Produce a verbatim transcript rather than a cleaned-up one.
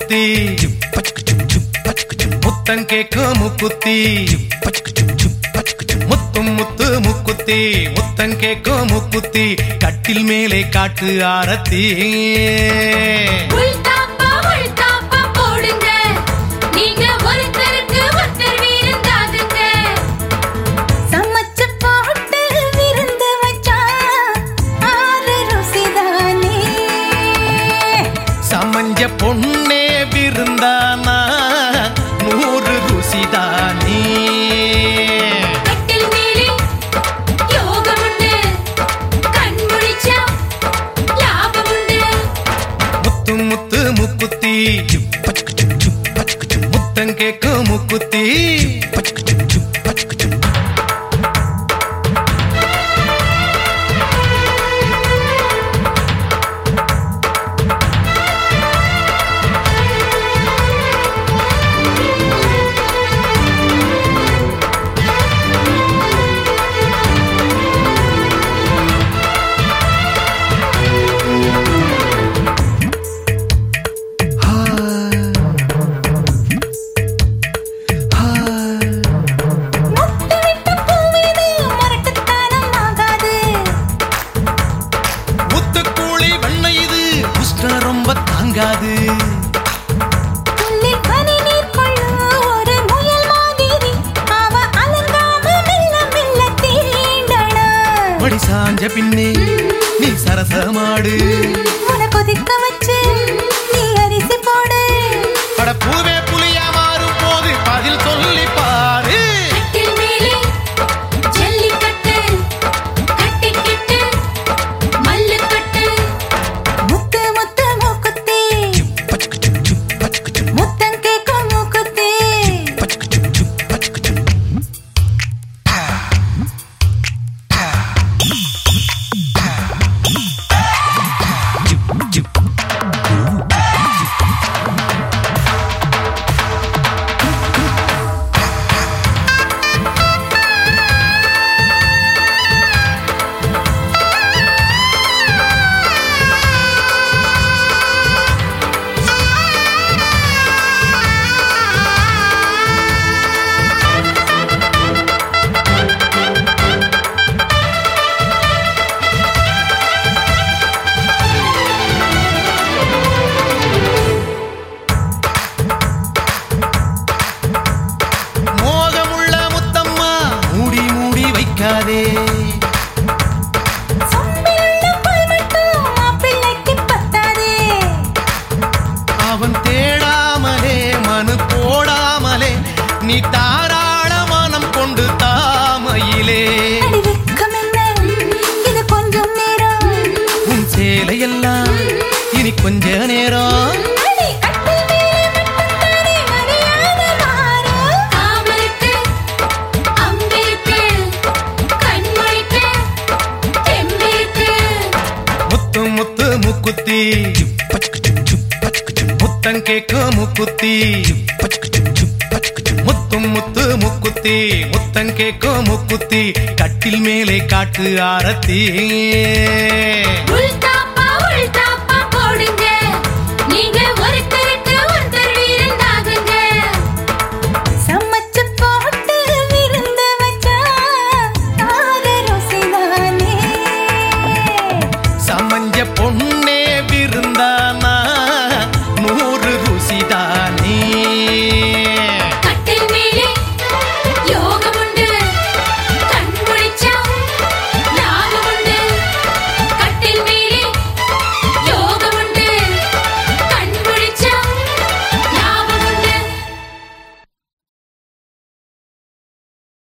முக்குத்தி முத்தம் கேக்கும் முக்குத்தி முத்தும் முத்து முக்குத்தி முத்தம் கேக்கும் முக்குத்தி கட்டில் மேலே காட்டு ஆரத்தி சமஞ்ச பொண்ணே விருந்தானா நூறு ருசிதானே முத்து முத்து முக்குத்தி முத்தம் கேக்கும் முக்குத்தி ரொம்ப தாங்காது படி சாஞ்ச பின்னே நீ சரசமாடு கொதிக்க வச்சு நீ அரிசி போடு பட பூவே புலியா மாறும் போது பதில் சொல்லி பாரு அவன் தேடாமலே மனு போடாமலே நீ தாராள மனம் கொண்டு தாமையிலே இது கொஞ்சம் நேரம் உன் சேலையெல்லாம் இனி கொஞ்ச நேரம் முத்து முக்குத்தி முத்தம் கேக்கும் முக்குத்தி முத்தும் முத்து முக்குத்தி முத்தம் கேக்கும் முக்குத்தி கட்டில் மேலே காட்டு ஆரத்தி.